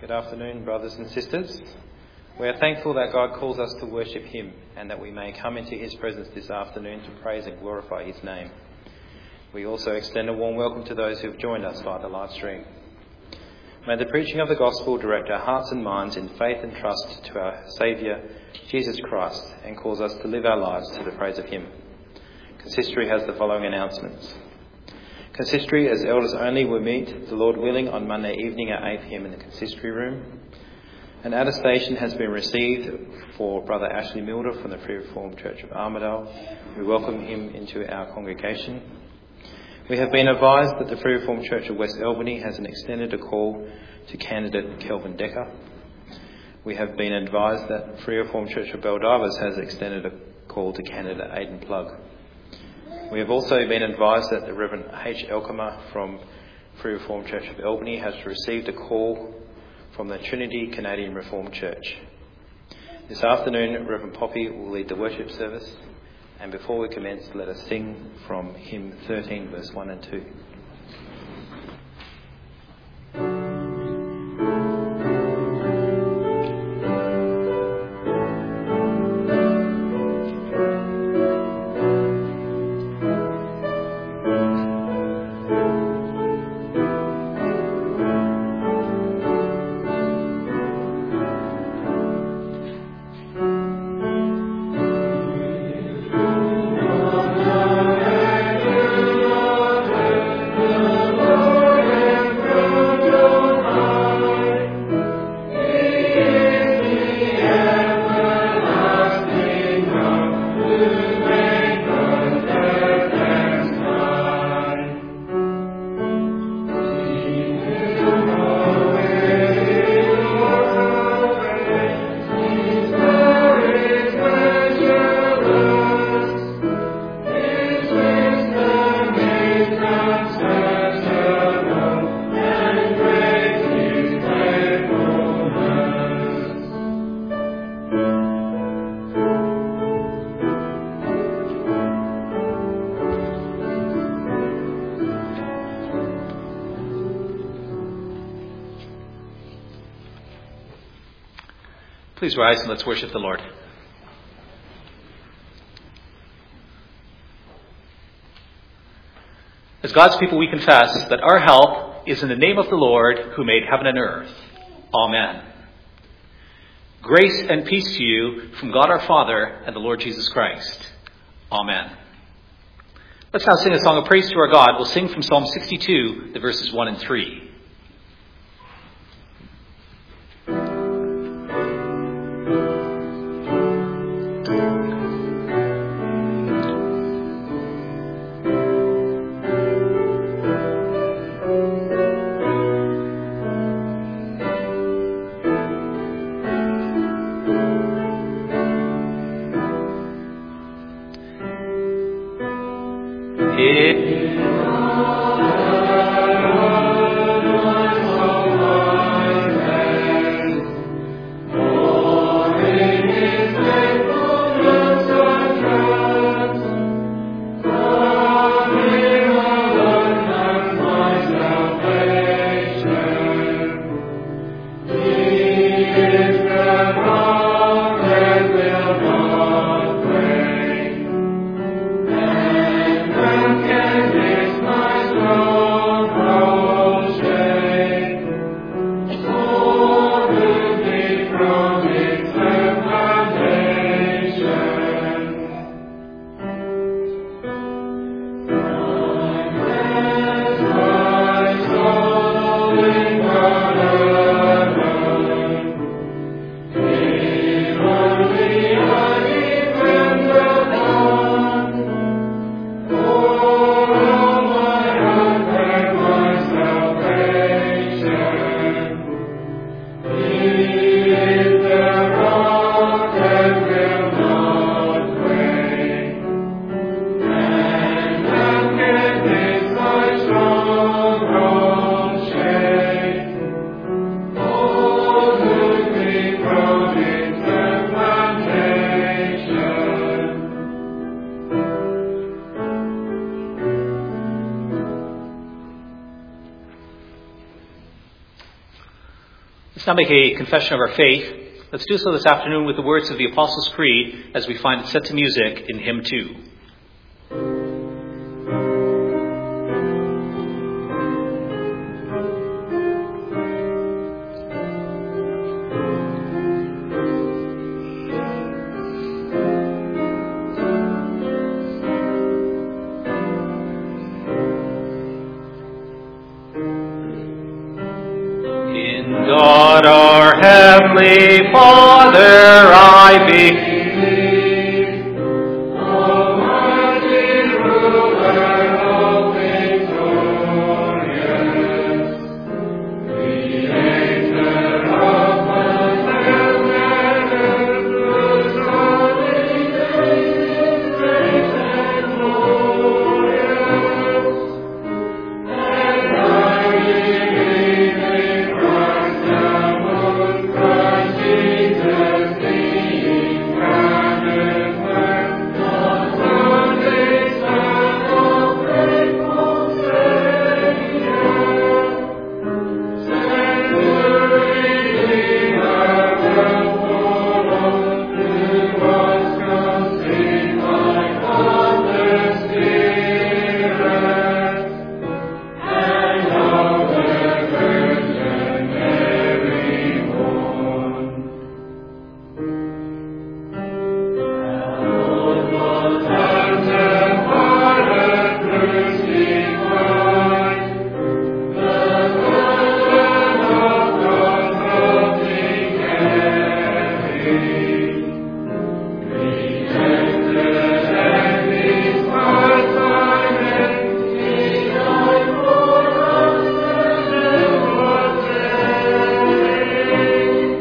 Good afternoon, brothers and sisters. We are thankful that God calls us to worship him and that we may come into his presence this afternoon to praise and glorify his name. We also extend a warm welcome to those who have joined us via the live stream. May the preaching of the gospel direct our hearts and minds in faith and trust to our Saviour, Jesus Christ, and cause us to live our lives to the praise of him. Consistory has the following announcements. Consistory, as elders only, will meet, the Lord willing, on Monday evening at 8 p.m. in the consistory room. An attestation has been received for Brother Ashley Milder from the Free Reformed Church of Armidale. We welcome him into our congregation. We have been advised that the Free Reformed Church of West Albany has extended a call to candidate Kelvin Decker. We have been advised that Free Reformed Church of Baldivis has extended a call to candidate Aidan Plug. We have also been advised that the Reverend H. Elkema from Free Reformed Church of Albany has received a call from the Trinity Canadian Reformed Church. This afternoon, Reverend Poppy will lead the worship service, and before we commence, let us sing from hymn 13, verse 1 and 2. Please rise and let's worship the Lord. As God's people, we confess that our help is in the name of the Lord who made heaven and earth. Amen. Grace and peace to you from God our Father and the Lord Jesus Christ. Amen. Let's now sing a song of praise to our God. We'll sing from Psalm 62, the verses 1 and 3. In now make a confession of our faith. Let's do so this afternoon with the words of the Apostles' Creed as we find it set to music in hymn 2. God our Heavenly Father, I believe. Almighty ruler of victorious, creator of the heaven and earth, whose holy name is great and glorious, and I believe in Christ Christ Jesus, the incarnate Word, the Only Son of faithful Savior, sent to redeem our world, who was conceived by God the Spirit, and of the Virgin Mary born. Tender-hearted, crucified, the burden of God's loving carried, rejected and despised by men, He died for us and was buried.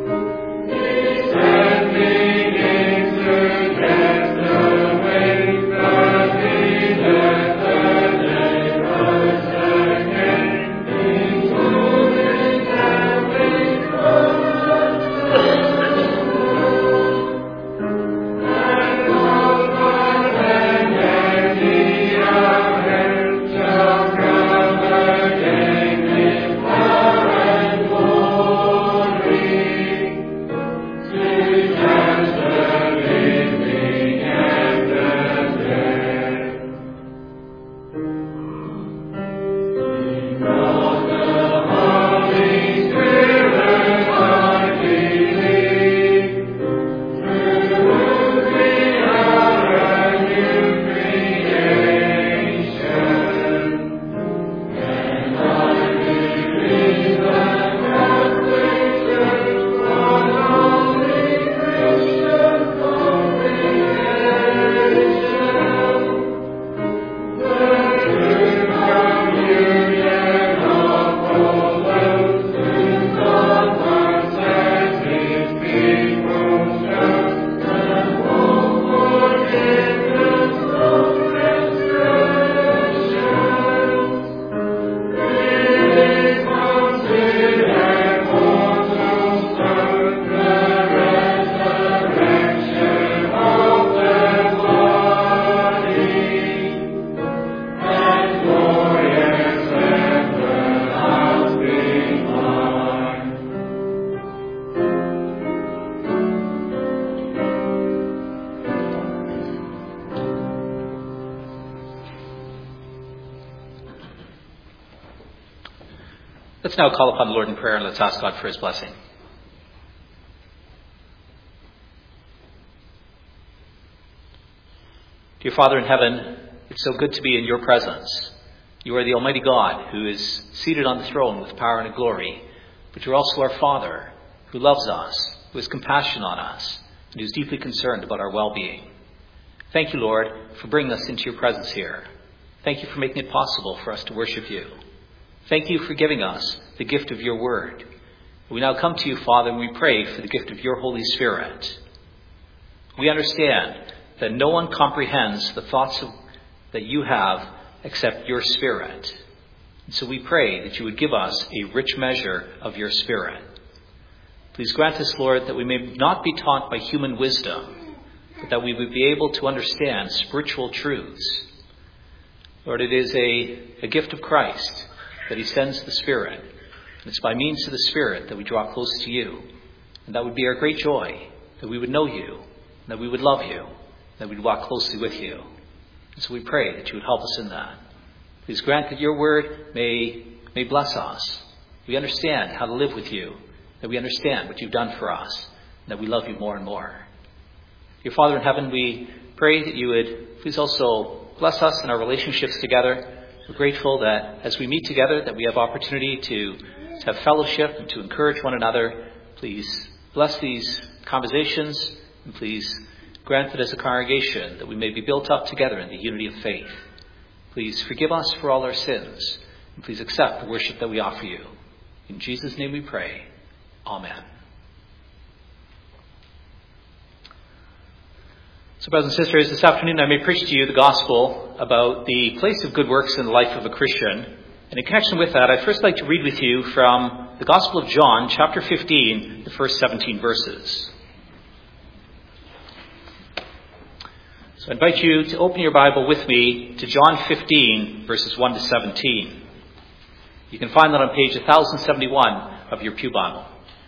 Descending into death away, but He left the dead rose again, including heavenly and all God and the hour shall come again with power and glory, to judge the living and the dead. In God the Holy Spirit I believe, through whom we are a new creation, and I believe the Catholic Church, one holy Christian congregation, the true communion of all those whom God once as His people chose, the full forgiveness of transgressions. This consider mortal stone, the resurrection of the body, and glorious everlasting life. Let's now call upon the Lord in prayer and let's ask God for his blessing. Dear Father in heaven, it's so good to be in your presence. You are the Almighty God who is seated on the throne with power and glory, but you're also our Father who loves us, who has compassion on us, and who is deeply concerned about our well-being. Thank you, Lord, for bringing us into your presence here. Thank you for making it possible for us to worship you. Thank you for giving us the gift of your word. We now come to you, Father, and we pray for the gift of your Holy Spirit. We understand that no one comprehends the thoughts that you have except your Spirit. And so we pray that you would give us a rich measure of your Spirit. Please grant us, Lord, that we may not be taught by human wisdom, but that we would be able to understand spiritual truths. Lord, it is a gift of Christ that he sends the Spirit. And it's by means of the Spirit that we draw close to you. And that would be our great joy, that we would know you, that we would love you, that we'd walk closely with you. And so we pray that you would help us in that. Please grant that your word may bless us. We understand how to live with you, that we understand what you've done for us, and that we love you more and more. Dear Father in heaven, we pray that you would please also bless us in our relationships together. We're grateful that as we meet together, that we have opportunity to have fellowship and to encourage one another. Please bless these conversations, and please grant that as a congregation that we may be built up together in the unity of faith. Please forgive us for all our sins, and please accept the worship that we offer you. In Jesus' name we pray. Amen. So, brothers and sisters, this afternoon I may preach to you the gospel about the place of good works in the life of a Christian. And in connection with that, I'd first like to read with you from the Gospel of John, chapter 15, the first 17 verses. So I invite you to open your Bible with me to John 15, verses 1 to 17. You can find that on page 1071 of your pew Bible.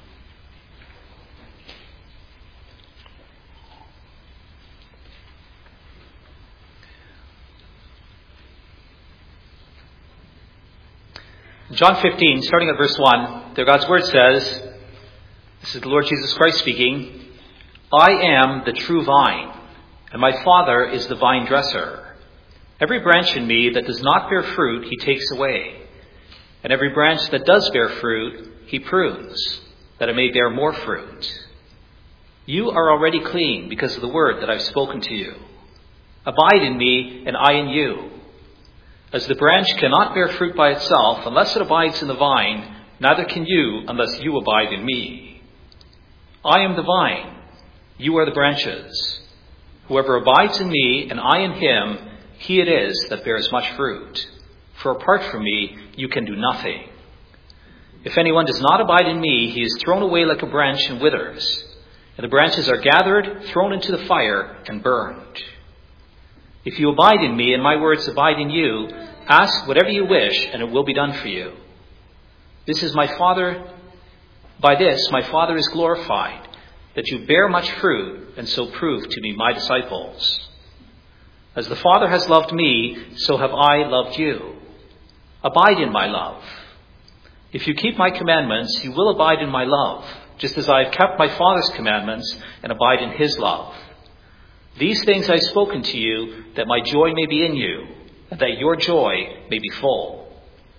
John 15, starting at verse 1, there God's word says, this is the Lord Jesus Christ speaking, I am the true vine, and my Father is the vine dresser. Every branch in me that does not bear fruit, he takes away. And every branch that does bear fruit, he prunes, that it may bear more fruit. You are already clean because of the word that I've spoken to you. Abide in me, and I in you. As the branch cannot bear fruit by itself unless it abides in the vine, neither can you unless you abide in me. I am the vine, you are the branches. Whoever abides in me and I in him, he it is that bears much fruit. For apart from me, you can do nothing. If anyone does not abide in me, he is thrown away like a branch and withers. And the branches are gathered, thrown into the fire, and burned. If you abide in me and my words abide in you, ask whatever you wish and it will be done for you. This is my Father. By this my Father is glorified, that you bear much fruit and so prove to be my disciples. As the Father has loved me, so have I loved you. Abide in my love. If you keep my commandments, you will abide in my love, just as I have kept my Father's commandments and abide in his love. These things I've spoken to you, that my joy may be in you, and that your joy may be full.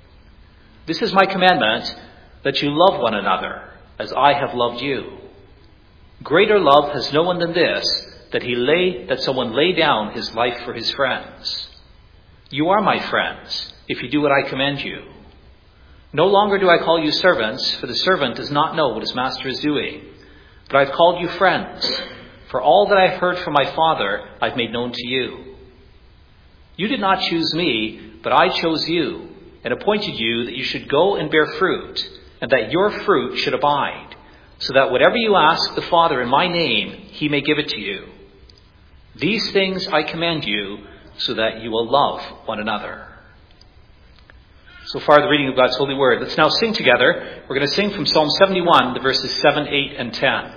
This is my commandment, that you love one another, as I have loved you. Greater love has no one than this, that someone lay down his life for his friends. You are my friends, if you do what I command you. No longer do I call you servants, for the servant does not know what his master is doing. But I've called you friends. For all that I've heard from my Father, I've made known to you. You did not choose me, but I chose you, and appointed you that you should go and bear fruit, and that your fruit should abide, so that whatever you ask the Father in my name, he may give it to you. These things I command you, so that you will love one another. So far, the reading of God's holy word. Let's now sing together. We're going to sing from Psalm 71, the verses 7, 8, and 10.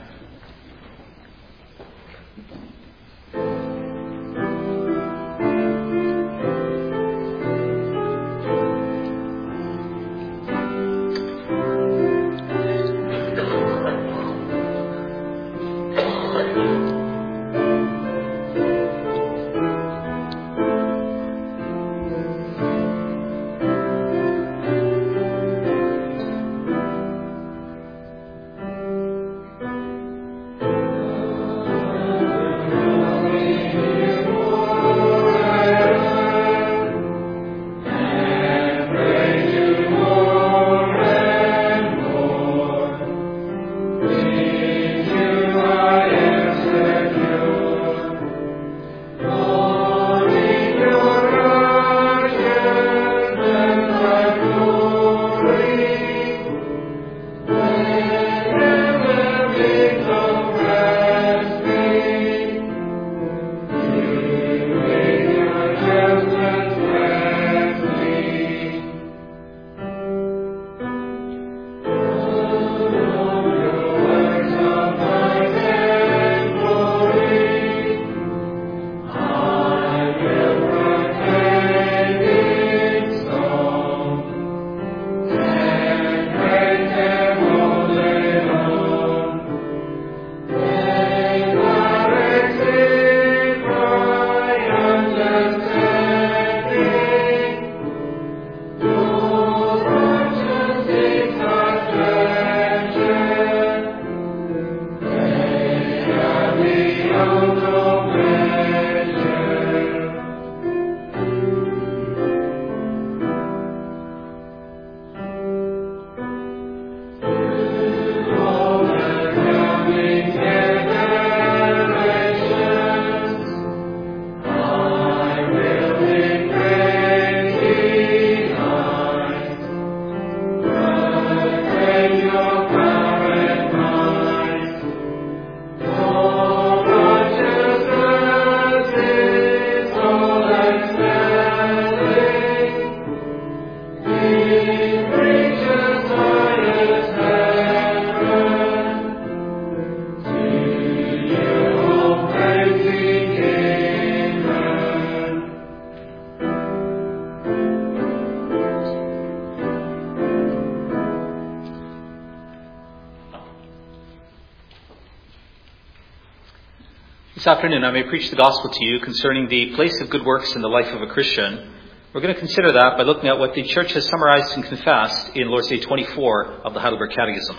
This afternoon I may preach the gospel to you concerning the place of good works in the life of a Christian. We're going to consider that by looking at what the Church has summarized and confessed in Lord's Day 24 of the Heidelberg Catechism.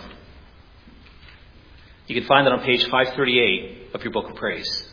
You can find that on page 538 of your Book of Praise.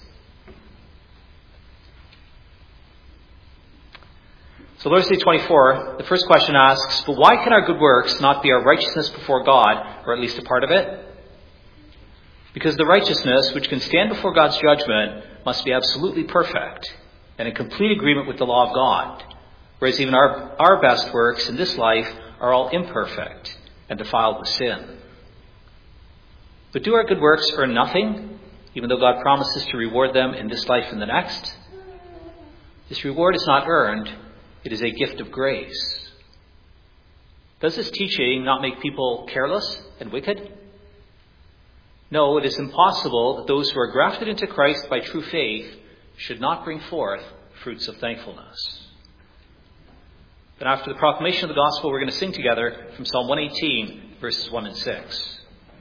So Lord's Day 24, the first question asks, but why can our good works not be our righteousness before God, or at least a part of it? Because the righteousness which can stand before God's judgment must be absolutely perfect and in complete agreement with the law of God, whereas even our best works in this life are all imperfect and defiled with sin. But do our good works earn nothing, even though God promises to reward them in this life and the next? This reward is not earned, it is a gift of grace. Does this teaching not make people careless and wicked? No, it is impossible that those who are grafted into Christ by true faith should not bring forth fruits of thankfulness. Then after the proclamation of the gospel, we're going to sing together from Psalm 118, verses 1 and 6.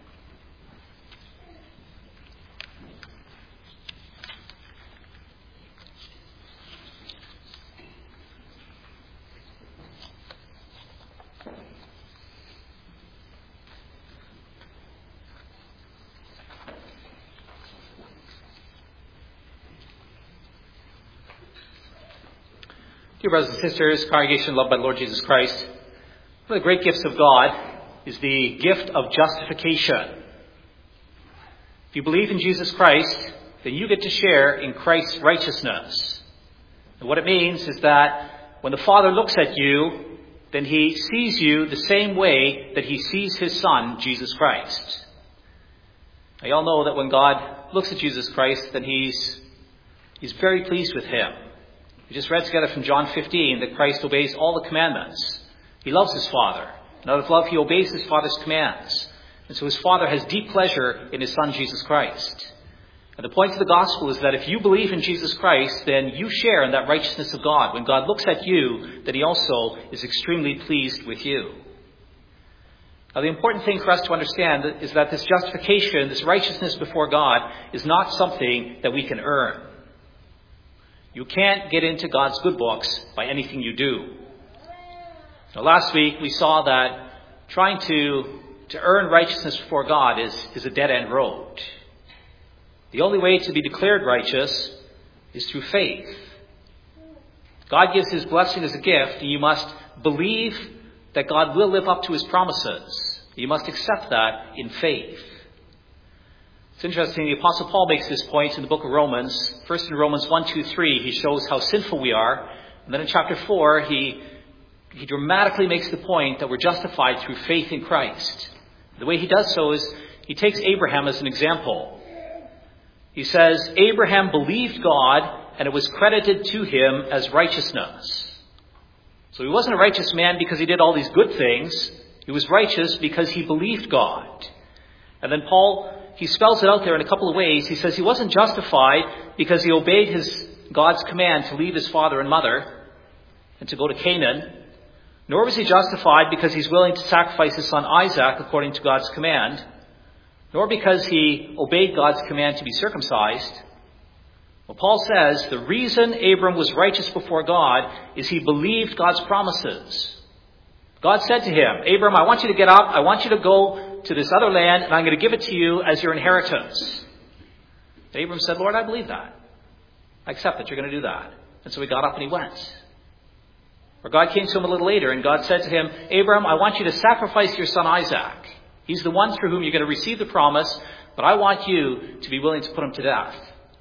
Dear brothers and sisters, congregation loved by the Lord Jesus Christ, one of the great gifts of God is the gift of justification. If you believe in Jesus Christ, then you get to share in Christ's righteousness. And what it means is that when the Father looks at you, then he sees you the same way that he sees his Son, Jesus Christ. Now, you all know that when God looks at Jesus Christ, then he's very pleased with him. We just read together from John 15 that Christ obeys all the commandments. He loves his Father. And out of love, he obeys his Father's commands. And so his Father has deep pleasure in his Son, Jesus Christ. And the point of the gospel is that if you believe in Jesus Christ, then you share in that righteousness of God. When God looks at you, then he also is extremely pleased with you. Now, the important thing for us to understand is that this justification, this righteousness before God, is not something that we can earn. You can't get into God's good books by anything you do. Now, last week we saw that trying to earn righteousness before God is a dead-end road. The only way to be declared righteous is through faith. God gives his blessing as a gift, and you must believe that God will live up to his promises. You must accept that in faith. It's interesting, the Apostle Paul makes this point in the book of Romans. First in Romans 1, 2, 3, he shows how sinful we are. And then in chapter 4, he dramatically makes the point that we're justified through faith in Christ. The way he does so is he takes Abraham as an example. He says, Abraham believed God, and it was credited to him as righteousness. So he wasn't a righteous man because he did all these good things. He was righteous because he believed God. And then Paul, he spells it out there in a couple of ways. He says he wasn't justified because he obeyed God's command to leave his father and mother and to go to Canaan. Nor was he justified because he's willing to sacrifice his son Isaac according to God's command. Nor because he obeyed God's command to be circumcised. Well, Paul says the reason Abram was righteous before God is he believed God's promises. God said to him, Abram, I want you to get up. I want you to go to this other land, and I'm going to give it to you as your inheritance. And Abram said, Lord, I believe that. I accept that you're going to do that. And so he got up and he went. Or God came to him a little later, and God said to him, Abram, I want you to sacrifice your son Isaac. He's the one through whom you're going to receive the promise, but I want you to be willing to put him to death.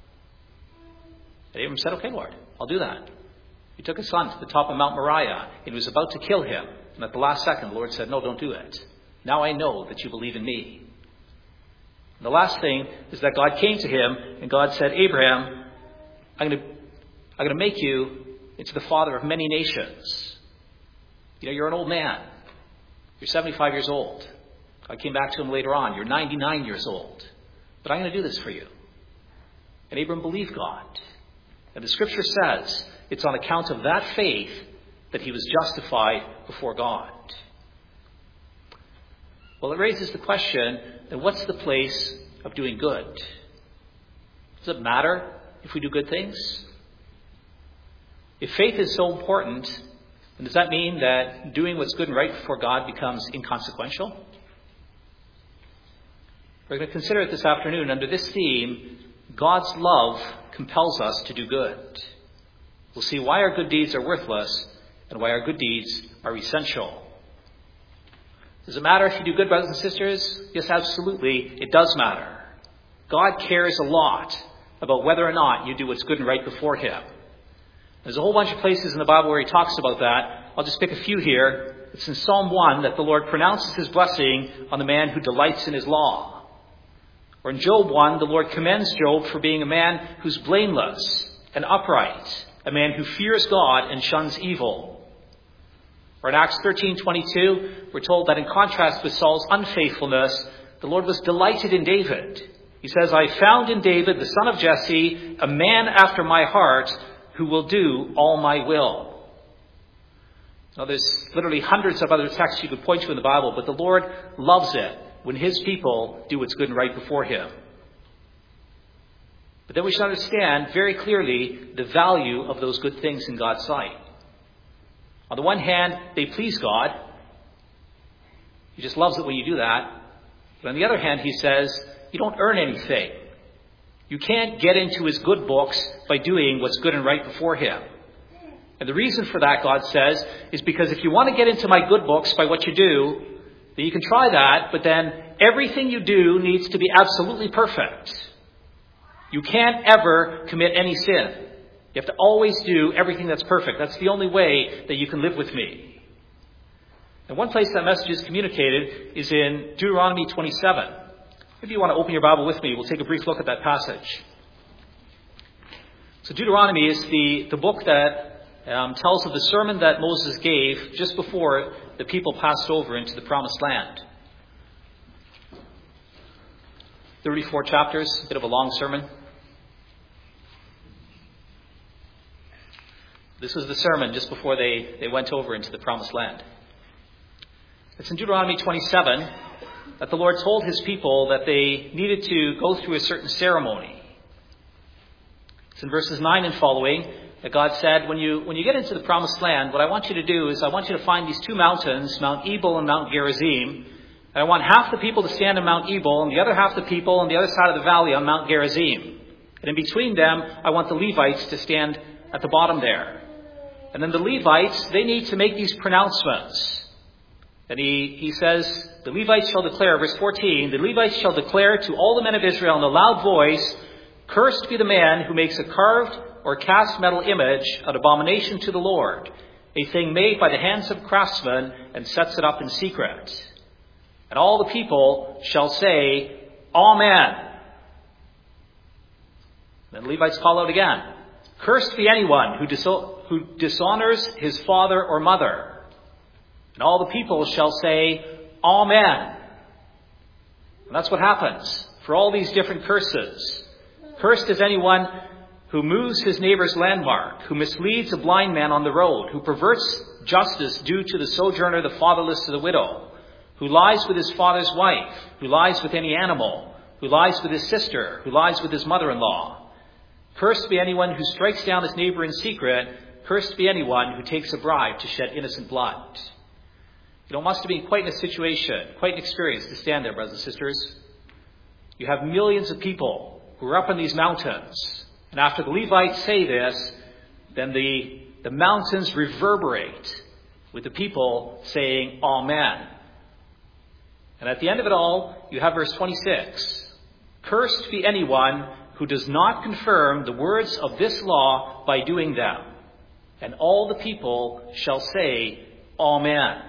And Abram said, okay, Lord, I'll do that. He took his son to the top of Mount Moriah, and he was about to kill him. And at the last second, the Lord said, no, don't do it. Now I know that you believe in me. And the last thing is that God came to him, and God said, Abraham, I'm going to make you into the father of many nations. You know, you're an old man. You're 75 years old. I came back to him later on. You're 99 years old. But I'm going to do this for you. And Abram believed God. And the scripture says it's on account of that faith that he was justified before God. Well, it raises the question, then what's the place of doing good? Does it matter if we do good things? If faith is so important, then does that mean that doing what's good and right before God becomes inconsequential? We're going to consider it this afternoon under this theme, God's love compels us to do good. We'll see why our good deeds are worthless and why our good deeds are essential. Does it matter if you do good, brothers and sisters? Yes, absolutely, it does matter. God cares a lot about whether or not you do what's good and right before Him. There's a whole bunch of places in the Bible where He talks about that. I'll just pick a few here. It's in Psalm 1 that the Lord pronounces His blessing on the man who delights in His law. Or in Job 1, the Lord commends Job for being a man who's blameless and upright, a man who fears God and shuns evil. Or in Acts 13:22, we're told that in contrast with Saul's unfaithfulness, the Lord was delighted in David. He says, I found in David, the son of Jesse, a man after my heart who will do all my will. Now, there's literally hundreds of other texts you could point to in the Bible, but the Lord loves it when His people do what's good and right before Him. But then we should understand very clearly the value of those good things in God's sight. On the one hand, they please God. He just loves it when you do that. But on the other hand, He says, you don't earn anything. You can't get into His good books by doing what's good and right before Him. And the reason for that, God says, is because if you want to get into my good books by what you do, then you can try that, but then everything you do needs to be absolutely perfect. You can't ever commit any sin. You have to always do everything that's perfect. That's the only way that you can live with me. And one place that message is communicated is in Deuteronomy 27. If you want to open your Bible with me, we'll take a brief look at that passage. So Deuteronomy is the book that tells of the sermon that Moses gave just before the people passed over into the Promised Land. 34 chapters, a bit of a long sermon. This was the sermon just before they went over into the Promised Land. It's in Deuteronomy 27 that the Lord told His people that they needed to go through a certain ceremony. It's in verses 9 and following that God said, when you get into the Promised Land, what I want you to do is I want you to find these two mountains, Mount Ebal and Mount Gerizim. And I want half the people to stand on Mount Ebal and the other half the people on the other side of the valley on Mount Gerizim. And in between them, I want the Levites to stand at the bottom there. And then the Levites, they need to make these pronouncements. And he says, the Levites shall declare, verse 14, the Levites shall declare to all the men of Israel in a loud voice, cursed be the man who makes a carved or cast metal image, an abomination to the Lord, a thing made by the hands of craftsmen, and sets it up in secret. And all the people shall say, Amen. Then the Levites call out again, cursed be anyone who dishonors his father or mother. And all the people shall say, Amen. And that's what happens for all these different curses. Cursed is anyone who moves his neighbor's landmark, who misleads a blind man on the road, who perverts justice due to the sojourner, the fatherless, to the widow, who lies with his father's wife, who lies with any animal, who lies with his sister, who lies with his mother-in-law. Cursed be anyone who strikes down his neighbor in secret. Cursed be anyone who takes a bribe to shed innocent blood. You know, it must have been quite a situation, quite an experience to stand there, brothers and sisters. You have millions of people who are up in these mountains. And after the Levites say this, then the mountains reverberate with the people saying, Amen. And at the end of it all, you have verse 26. Cursed be anyone who does not confirm the words of this law by doing them. And all the people shall say, Amen.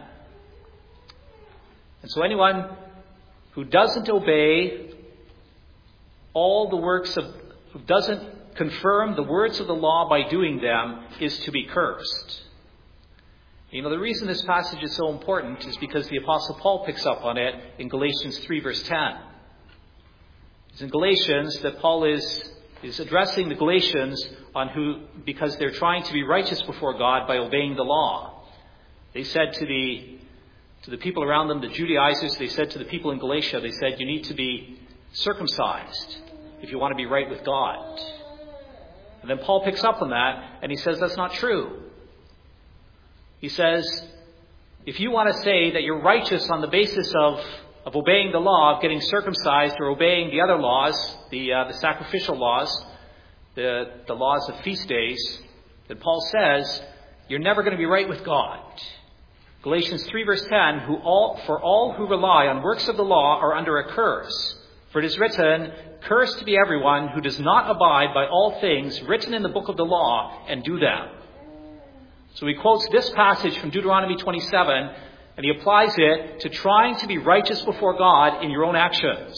And so anyone who doesn't obey all the works of, who doesn't confirm the words of the law by doing them is to be cursed. You know, the reason this passage is so important is because the Apostle Paul picks up on it in Galatians 3 verse 10. It's in Galatians that Paul is addressing the Galatians because they're trying to be righteous before God by obeying the law. They said to the people around them, the Judaizers, they said to the people in Galatia, they said, you need to be circumcised. if you want to be right with God. And then Paul picks up on that, and he says that's not true. He says, if you want to say that you're righteous on the basis of obeying the law, of getting circumcised, or obeying the other laws, the sacrificial laws, the laws of feast days, then Paul says, you're never going to be right with God. Galatians 3 verse 10, for all who rely on works of the law are under a curse. For it is written, cursed be everyone who does not abide by all things written in the book of the law and do them. So he quotes this passage from Deuteronomy 27, and he applies it to trying to be righteous before God in your own actions.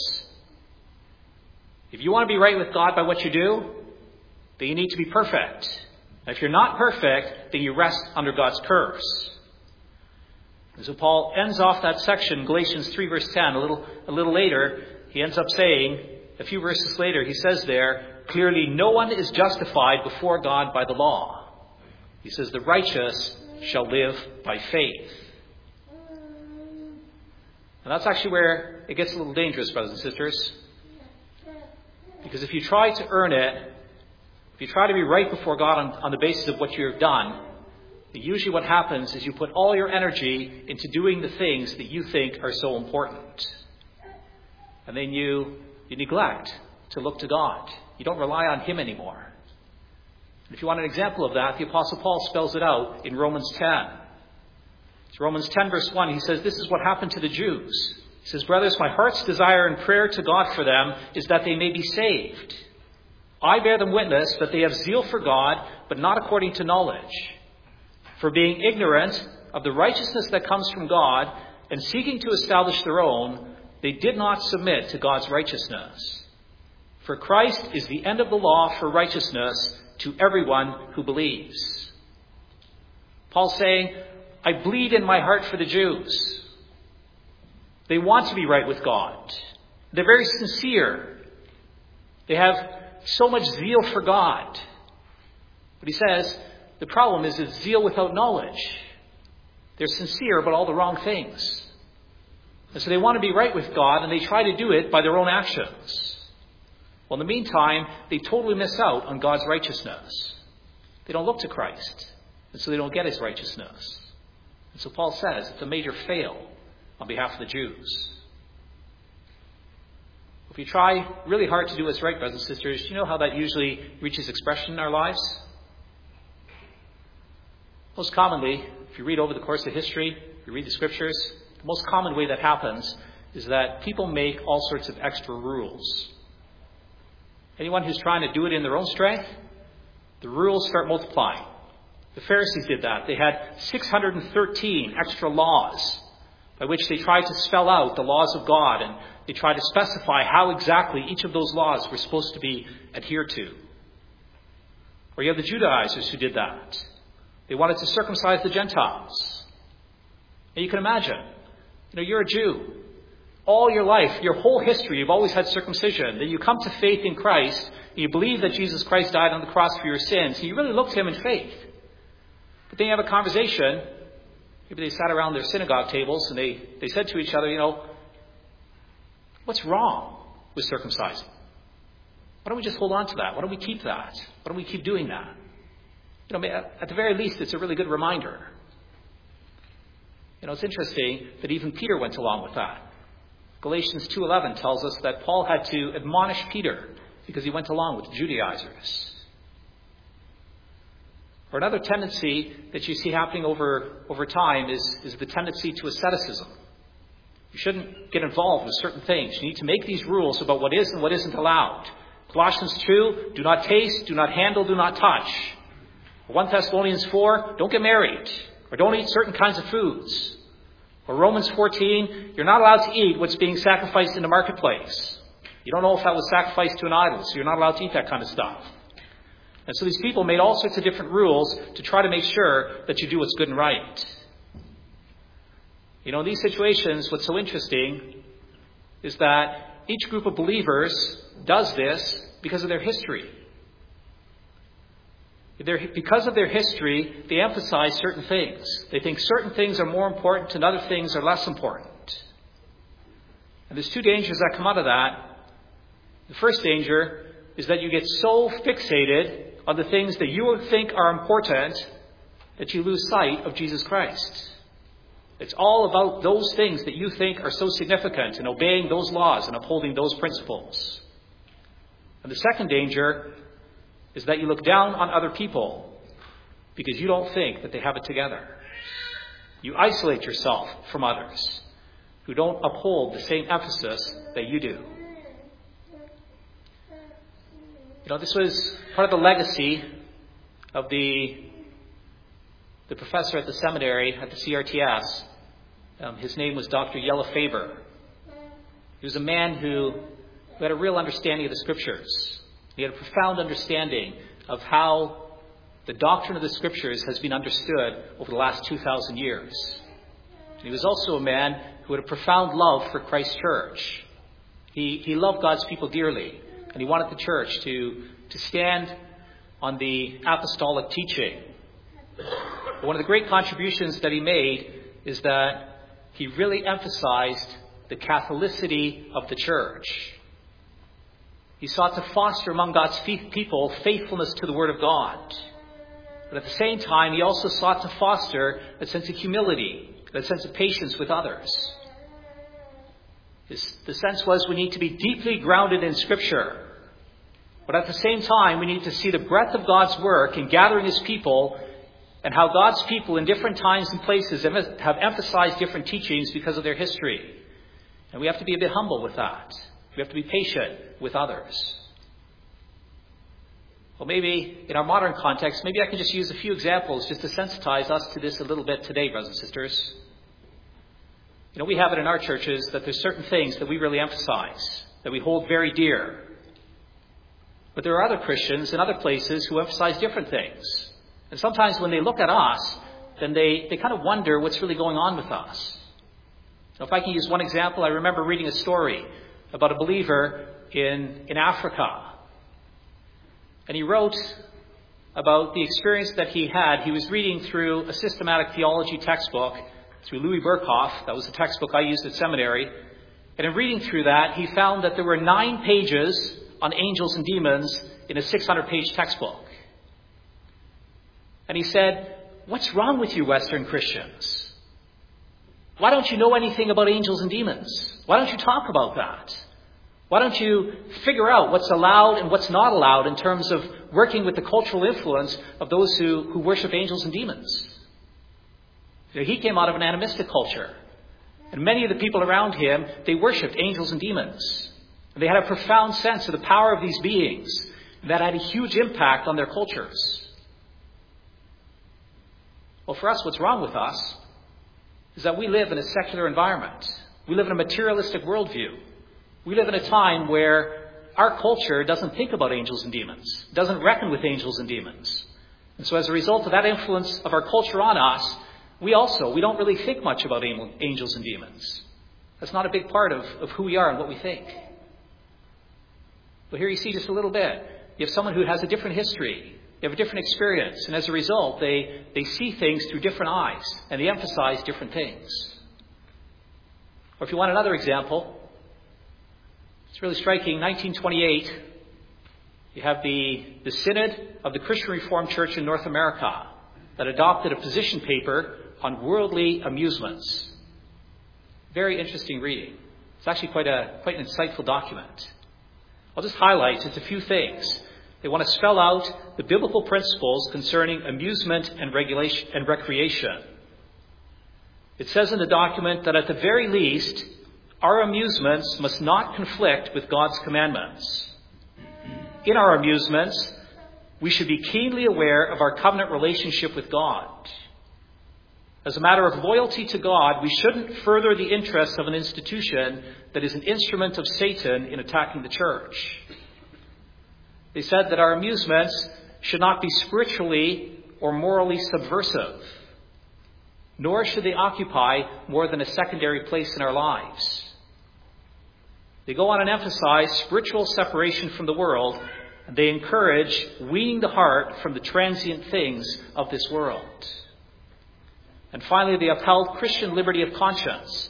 If you want to be right with God by what you do, then you need to be perfect. And if you're not perfect, then you rest under God's curse. And so Paul ends off that section, Galatians 3 verse 10, a little later. He ends up saying, a few verses later, he says there, clearly no one is justified before God by the law. He says, the righteous shall live by faith. And that's actually where it gets a little dangerous, brothers and sisters. Because if you try to earn it, if you try to be right before God on the basis of what you have done, usually what happens is you put all your energy into doing the things that you think are so important. And then you neglect to look to God. You don't rely on Him anymore. And if you want an example of that, the Apostle Paul spells it out in Romans 10. It's Romans 10 verse 1. He says, this is what happened to the Jews. He says, brothers, my heart's desire and prayer to God for them is that they may be saved. I bear them witness that they have zeal for God, but not according to knowledge. For being ignorant of the righteousness that comes from God and seeking to establish their own, they did not submit to God's righteousness. For Christ is the end of the law for righteousness to everyone who believes. Paul's saying, I bleed in my heart for the Jews. They want to be right with God. They're very sincere. They have so much zeal for God. But he says, the problem is it's zeal without knowledge. They're sincere about all the wrong things. And so they want to be right with God, and they try to do it by their own actions. Well, in the meantime, they totally miss out on God's righteousness. They don't look to Christ, and so they don't get His righteousness. And so Paul says it's a major fail on behalf of the Jews. If we try really hard to do what's right, brothers and sisters, do you know how that usually reaches expression in our lives? Most commonly, if you read over the course of history, you read the scriptures, the most common way that happens is that people make all sorts of extra rules. Anyone who's trying to do it in their own strength, the rules start multiplying. The Pharisees did that. They had 613 extra laws by which they tried to spell out the laws of God, and they tried to specify how exactly each of those laws were supposed to be adhered to. Or you have the Judaizers who did that. They wanted to circumcise the Gentiles. And you can imagine, you're a Jew. All your life, your whole history, you've always had circumcision. Then you come to faith in Christ, and you believe that Jesus Christ died on the cross for your sins, and you really look to Him in faith. But then you have a conversation. Maybe they sat around their synagogue tables, and they said to each other, what's wrong with circumcising? Why don't we just hold on to that? Why don't we keep that? Why don't we keep doing that? At the very least, it's a really good reminder. It's interesting that even Peter went along with that. Galatians 2:11 tells us that Paul had to admonish Peter because he went along with the Judaizers. Or another tendency that you see happening over time is the tendency to asceticism. You shouldn't get involved with certain things. You need to make these rules about what is and what isn't allowed. Colossians 2, do not taste, do not handle, do not touch. 1 Thessalonians 4, don't get married, or don't eat certain kinds of foods. Or Romans 14, you're not allowed to eat what's being sacrificed in the marketplace. You don't know if that was sacrificed to an idol, so you're not allowed to eat that kind of stuff. And so these people made all sorts of different rules to try to make sure that you do what's good and right. In these situations, what's so interesting is that each group of believers does this because of their history. Because of their history, they emphasize certain things. They think certain things are more important and other things are less important. And there's two dangers that come out of that. The first danger is that you get so fixated on the things that you think are important that you lose sight of Jesus Christ. It's all about those things that you think are so significant and obeying those laws and upholding those principles. And the second danger is that you look down on other people because you don't think that they have it together. You isolate yourself from others who don't uphold the same emphasis that you do. This was part of the legacy of the professor at the seminary at the CRTS. His name was Dr. Yella Faber. He was a man who had a real understanding of the Scriptures. He had a profound understanding of how the doctrine of the Scriptures has been understood over the last 2,000 years. And he was also a man who had a profound love for Christ's church. He loved God's people dearly, and he wanted the church to stand on the apostolic teaching. But one of the great contributions that he made is that he really emphasized the Catholicity of the church. He sought to foster among God's people faithfulness to the Word of God. But at the same time, he also sought to foster a sense of humility, a sense of patience with others. The sense was we need to be deeply grounded in Scripture. But at the same time, we need to see the breadth of God's work in gathering His people and how God's people in different times and places have emphasized different teachings because of their history. And we have to be a bit humble with that. We have to be patient with others. Well, maybe in our modern context, maybe I can just use a few examples just to sensitize us to this a little bit today, brothers and sisters. We have it in our churches that there's certain things that we really emphasize, that we hold very dear. But there are other Christians in other places who emphasize different things. And sometimes when they look at us, then they kind of wonder what's really going on with us. Now, if I can use one example, I remember reading a story about a believer in Africa. And he wrote about the experience that he had. He was reading through a systematic theology textbook through Louis Berkhoff. That was the textbook I used at seminary. And in reading through that, he found that there were 9 pages on angels and demons in a 600-page textbook. And he said, "What's wrong with you Western Christians? Why don't you know anything about angels and demons? Why don't you talk about that? Why don't you figure out what's allowed and what's not allowed in terms of working with the cultural influence of those who worship angels and demons?" He came out of an animistic culture. And many of the people around him, they worshipped angels and demons. And they had a profound sense of the power of these beings that had a huge impact on their cultures. Well, for us, what's wrong with us is that we live in a secular environment. We live in a materialistic worldview. We live in a time where our culture doesn't think about angels and demons, doesn't reckon with angels and demons. And so as a result of that influence of our culture on us, we don't really think much about angels and demons. That's not a big part of who we are and what we think. But here you see just a little bit. You have someone who has a different history. They have a different experience. And as a result, they see things through different eyes. And they emphasize different things. Or if you want another example, it's really striking. 1928, you have the Synod of the Christian Reformed Church in North America that adopted a position paper on worldly amusements. Very interesting reading. It's actually quite an insightful document. I'll just highlight just a few things. They want to spell out the biblical principles concerning amusement and recreation. It says in the document that at the very least, our amusements must not conflict with God's commandments. In our amusements, we should be keenly aware of our covenant relationship with God. As a matter of loyalty to God, we shouldn't further the interests of an institution that is an instrument of Satan in attacking the church. They said that our amusements should not be spiritually or morally subversive, nor should they occupy more than a secondary place in our lives. They go on and emphasize spiritual separation from the world, and they encourage weaning the heart from the transient things of this world. And finally, they upheld Christian liberty of conscience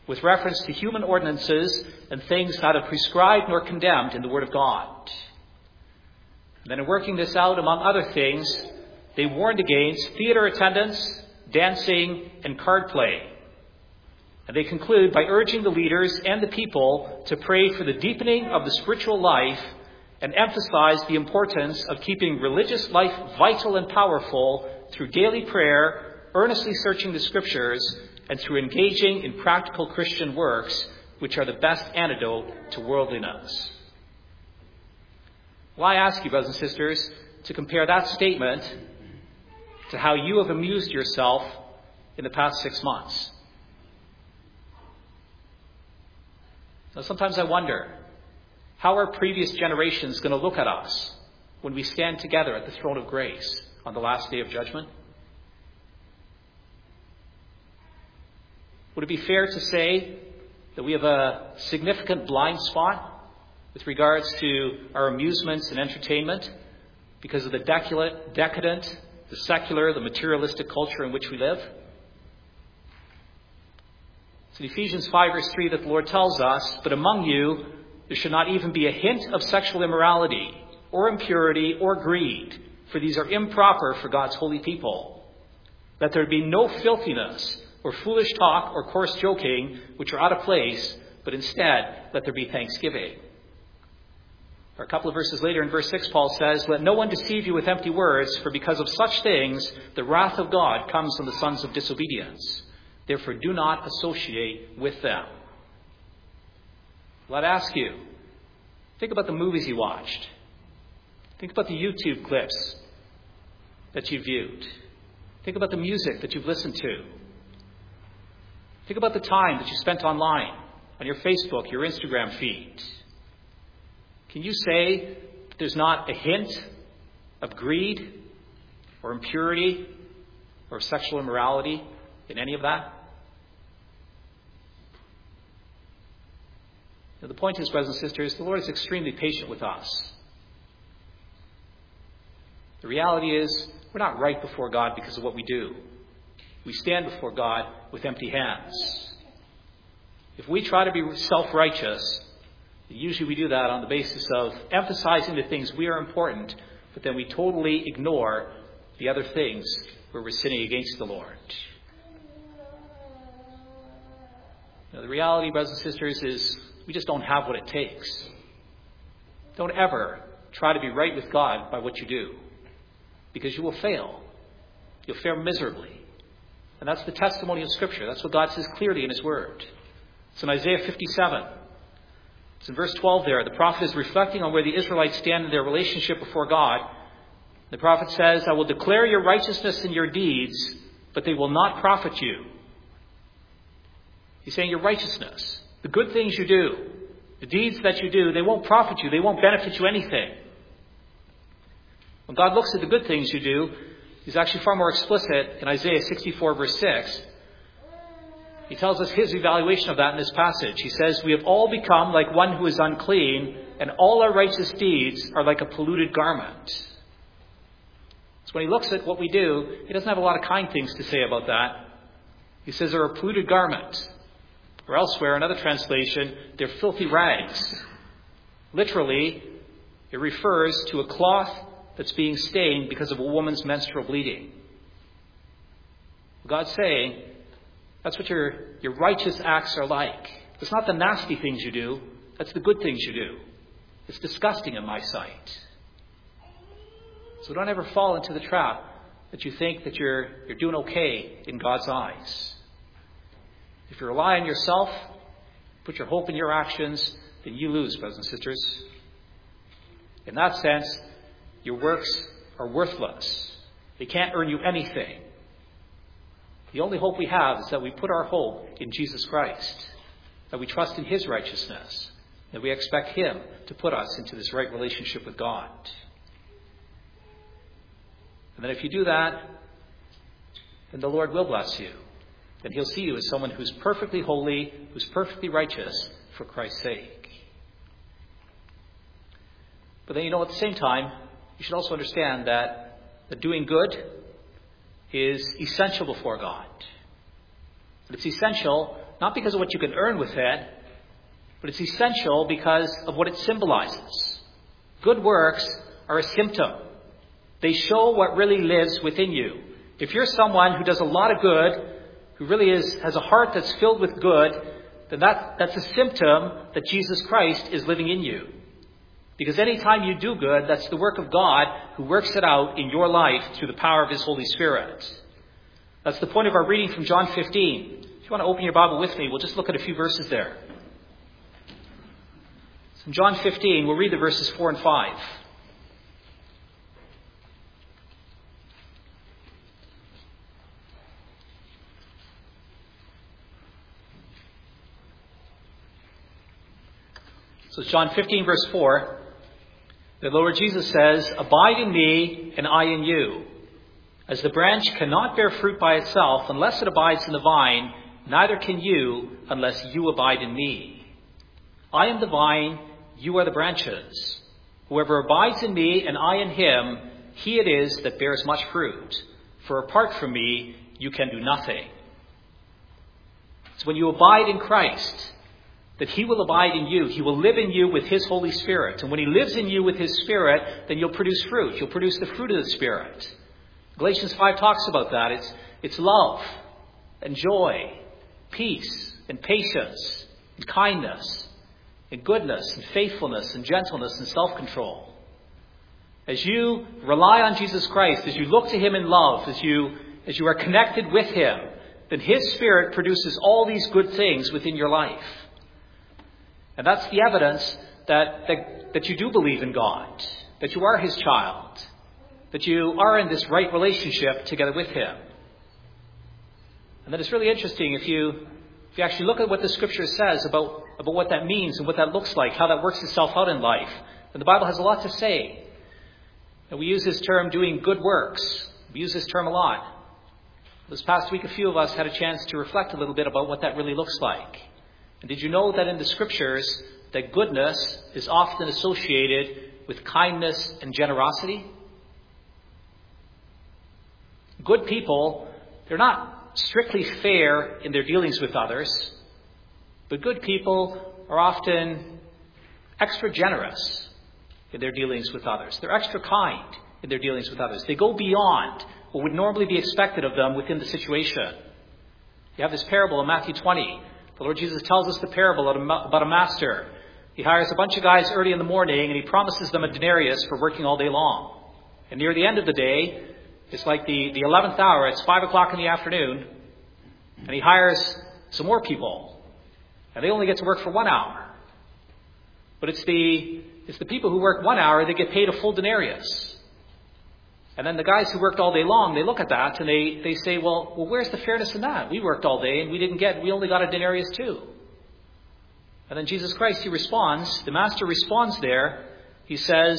with reference to human ordinances and things neither prescribed nor condemned in the Word of God. And then in working this out, among other things, they warned against theater attendance, dancing, and card play. And they conclude by urging the leaders and the people to pray for the deepening of the spiritual life and emphasize the importance of keeping religious life vital and powerful through daily prayer, earnestly searching the Scriptures, and through engaging in practical Christian works, which are the best antidote to worldliness. Well, I ask you, brothers and sisters, to compare that statement to how you have amused yourself in the past 6 months. Now, sometimes I wonder, how are previous generations going to look at us when we stand together at the throne of grace on the last day of judgment? Would it be fair to say that we have a significant blind spot with regards to our amusements and entertainment because of the decadent, the secular, the materialistic culture in which we live? It's in Ephesians 5 verse 3 that the Lord tells us, "But among you there should not even be a hint of sexual immorality or impurity or greed, for these are improper for God's holy people. Let there be no filthiness or foolish talk or coarse joking, which are out of place, but instead let there be thanksgiving." Or a couple of verses later in verse 6, Paul says, "Let no one deceive you with empty words, for because of such things the wrath of God comes on the sons of disobedience. Therefore do not associate with them." Well, I'd ask you, think about the movies you watched. Think about the YouTube clips that you viewed. Think about the music that you've listened to. Think about the time that you spent online, on your Facebook, your Instagram feed. Can you say that there's not a hint of greed or impurity or sexual immorality in any of that? Now, the point is, brothers and sisters, the Lord is extremely patient with us. The reality is, we're not right before God because of what we do. We stand before God with empty hands. If we try to be self-righteous, usually we do that on the basis of emphasizing the things we are important, but then we totally ignore the other things where we're sinning against the Lord. Now, the reality, brothers and sisters, is we just don't have what it takes. Don't ever try to be right with God by what you do, because you will fail. You'll fail miserably. And that's the testimony of Scripture. That's what God says clearly in His Word. It's in Isaiah 57. It's in verse 12 there. The prophet is reflecting on where the Israelites stand in their relationship before God. The prophet says, "I will declare your righteousness and your deeds, but they will not profit you." He's saying your righteousness, the good things you do, the deeds that you do, they won't profit you. They won't benefit you anything. When God looks at the good things you do, He's actually far more explicit in Isaiah 64 verse 6. He tells us his evaluation of that in this passage. He says, "We have all become like one who is unclean, and all our righteous deeds are like a polluted garment." So when He looks at what we do, He doesn't have a lot of kind things to say about that. He says they're a polluted garment. Or elsewhere, another translation, they're filthy rags. Literally, it refers to a cloth that's being stained because of a woman's menstrual bleeding. God's saying, that's what your righteous acts are like. It's not the nasty things you do. That's the good things you do. It's disgusting in my sight. So don't ever fall into the trap that you think that you're doing okay in God's eyes. If you rely on yourself, put your hope in your actions, then you lose, brothers and sisters. In that sense, your works are worthless. They can't earn you anything. The only hope we have is that we put our hope in Jesus Christ, that we trust in His righteousness, that we expect Him to put us into this right relationship with God. And then if you do that, then the Lord will bless you. Then He'll see you as someone who's perfectly holy, who's perfectly righteous for Christ's sake. But then, at the same time, you should also understand that doing good is essential before God. It's essential not because of what you can earn with it, but it's essential because of what it symbolizes. Good works are a symptom. They show what really lives within you. If you're someone who does a lot of good, who really has a heart that's filled with good, then that's a symptom that Jesus Christ is living in you. Because anytime you do good, that's the work of God who works it out in your life through the power of His Holy Spirit. That's the point of our reading from John 15. If you want to open your Bible with me, we'll just look at a few verses there. So in John 15, we'll read the verses 4 and 5. So it's John 15, verse 4. The Lord Jesus says, "Abide in me, and I in you. As the branch cannot bear fruit by itself unless it abides in the vine, neither can you unless you abide in me. I am the vine, you are the branches. Whoever abides in me and I in him, he it is that bears much fruit. For apart from me, you can do nothing." So when you abide in Christ, that He will abide in you. He will live in you with His Holy Spirit. And when He lives in you with His Spirit, then you'll produce fruit. You'll produce the fruit of the Spirit. Galatians 5 talks about that. It's love and joy, peace and patience and kindness and goodness and faithfulness and gentleness and self-control. As you rely on Jesus Christ, as you look to Him in love, as you are connected with Him, then His Spirit produces all these good things within your life. And that's the evidence that you do believe in God, that you are His child, that you are in this right relationship together with Him. And then it's really interesting if you actually look at what the Scripture says about what that means and what that looks like, how that works itself out in life. And the Bible has a lot to say. And we use this term, doing good works. We use this term a lot. This past week, a few of us had a chance to reflect a little bit about what that really looks like. And did you know that in the Scriptures, that goodness is often associated with kindness and generosity? Good people, they're not strictly fair in their dealings with others, but good people are often extra generous in their dealings with others. They're extra kind in their dealings with others. They go beyond what would normally be expected of them within the situation. You have this parable in Matthew 20. The Lord Jesus tells us the parable about a master. He hires a bunch of guys early in the morning and he promises them a denarius for working all day long. And near the end of the day, it's like the 11th hour, it's 5 o'clock in the afternoon, and he hires some more people. And they only get to work for 1 hour. But it's the people who work 1 hour that get paid a full denarius. And then the guys who worked all day long, they look at that and they say, well, where's the fairness in that? We worked all day and we only got a denarius too. And then Jesus Christ, He responds, the master responds there. He says,